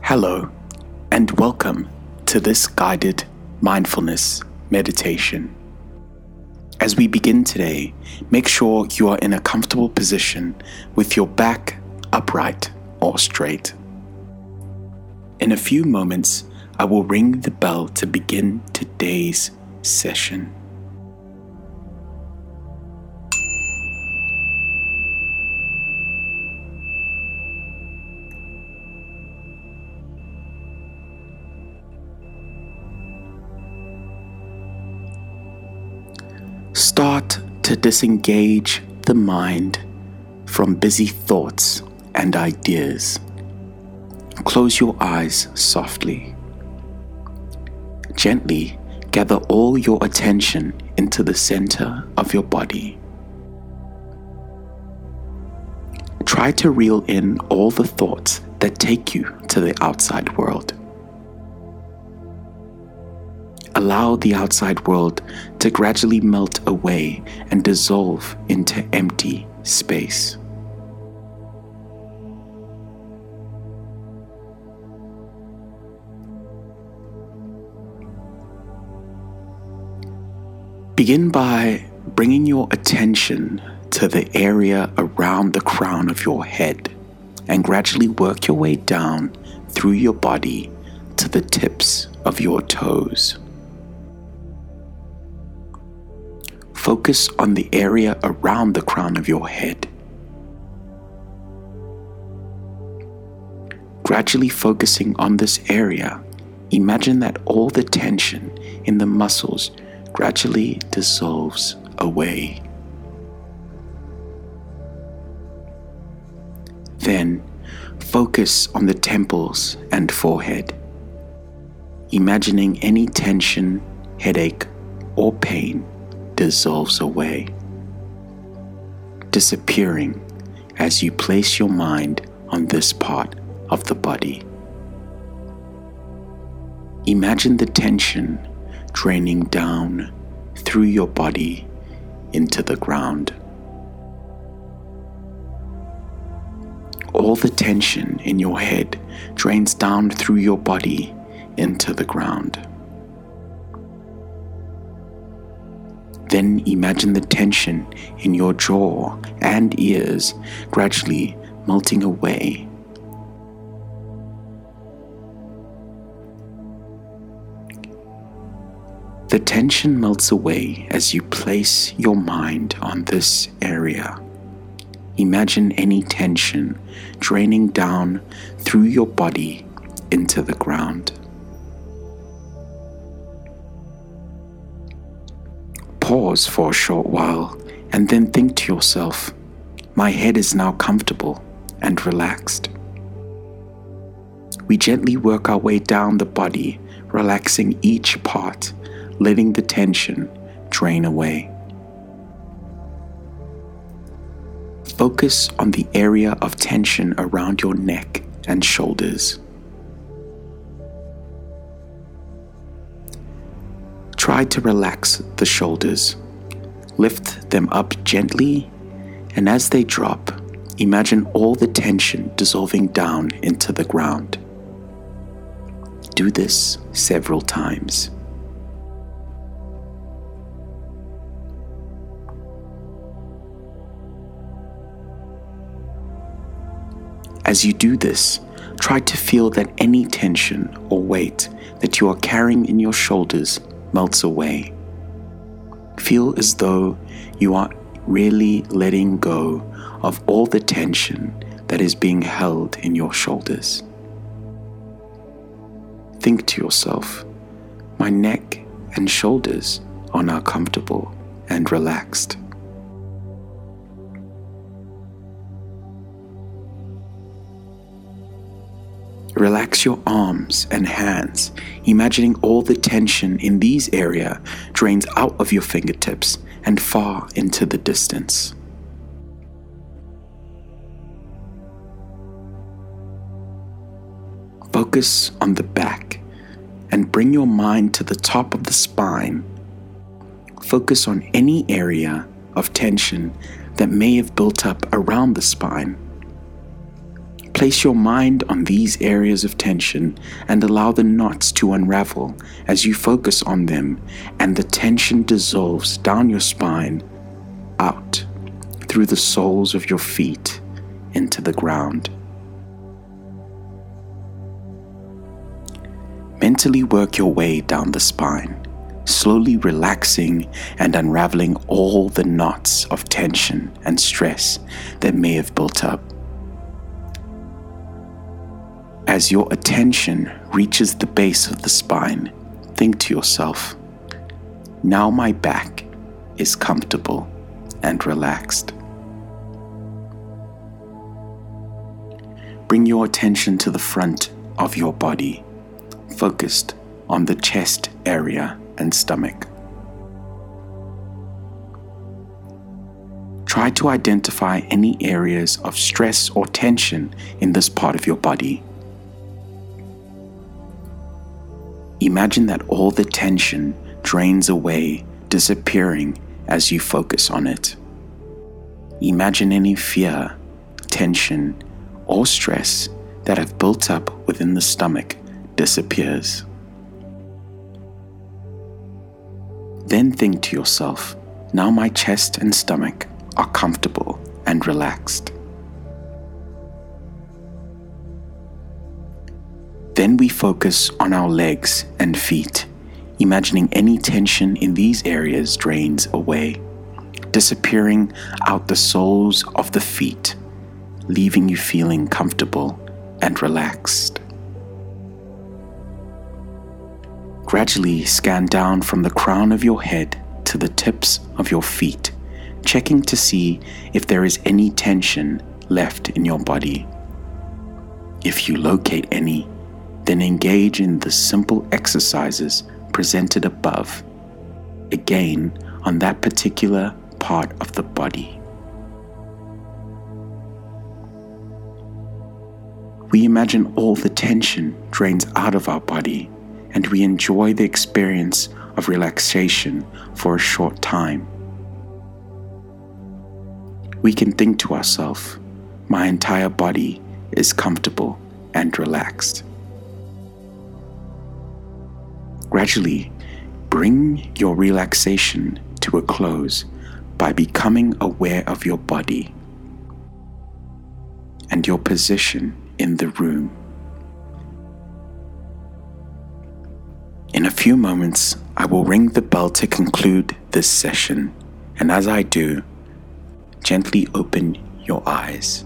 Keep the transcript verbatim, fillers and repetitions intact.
Hello, and welcome to this guided mindfulness meditation. As we begin today, make sure you are in a comfortable position with your back upright or straight. In a few moments, I will ring the bell to begin today's session. Start to disengage the mind from busy thoughts and ideas. Close your eyes softly. Gently gather all your attention into the center of your body. Try to reel in all the thoughts that take you to the outside world. Allow the outside world to gradually melt away and dissolve into empty space. Begin by bringing your attention to the area around the crown of your head and gradually work your way down through your body to the tips of your toes. Focus on the area around the crown of your head. Gradually focusing on this area, imagine that all the tension in the muscles gradually dissolves away. Then, focus on the temples and forehead, imagining any tension, headache, or pain dissolves away, disappearing as you place your mind on this part of the body. Imagine the tension draining down through your body into the ground. All the tension in your head drains down through your body into the ground. Then imagine the tension in your jaw and ears gradually melting away. The tension melts away as you place your mind on this area. Imagine any tension draining down through your body into the ground. Pause for a short while and then think to yourself, my head is now comfortable and relaxed. We gently work our way down the body, relaxing each part, letting the tension drain away. Focus on the area of tension around your neck and shoulders. Try to relax the shoulders. Lift them up gently, and as they drop, imagine all the tension dissolving down into the ground. Do this several times. As you do this, try to feel that any tension or weight that you are carrying in your shoulders melts away. Feel as though you are really letting go of all the tension that is being held in your shoulders. Think to yourself, my neck and shoulders are now comfortable and relaxed. Relax your arms and hands, imagining all the tension in these areas drains out of your fingertips and far into the distance. Focus on the back and bring your mind to the top of the spine. Focus on any area of tension that may have built up around the spine. Place your mind on these areas of tension and allow the knots to unravel as you focus on them, and the tension dissolves down your spine, out through the soles of your feet into the ground. Mentally work your way down the spine, slowly relaxing and unraveling all the knots of tension and stress that may have built up. As your attention reaches the base of the spine, think to yourself, now my back is comfortable and relaxed. Bring your attention to the front of your body, focused on the chest area and stomach. Try to identify any areas of stress or tension in this part of your body. Imagine that all the tension drains away, disappearing as you focus on it. Imagine any fear, tension, or stress that have built up within the stomach disappears. Then think to yourself, now my chest and stomach are comfortable and relaxed. Then we focus on our legs and feet, imagining any tension in these areas drains away, disappearing out the soles of the feet, leaving you feeling comfortable and relaxed. Gradually scan down from the crown of your head to the tips of your feet, checking to see if there is any tension left in your body. If you locate any, then engage in the simple exercises presented above, again on that particular part of the body. We imagine all the tension drains out of our body, and we enjoy the experience of relaxation for a short time. We can think to ourselves, my entire body is comfortable and relaxed. Gradually, bring your relaxation to a close by becoming aware of your body and your position in the room. In a few moments, I will ring the bell to conclude this session, and as I do, gently open your eyes.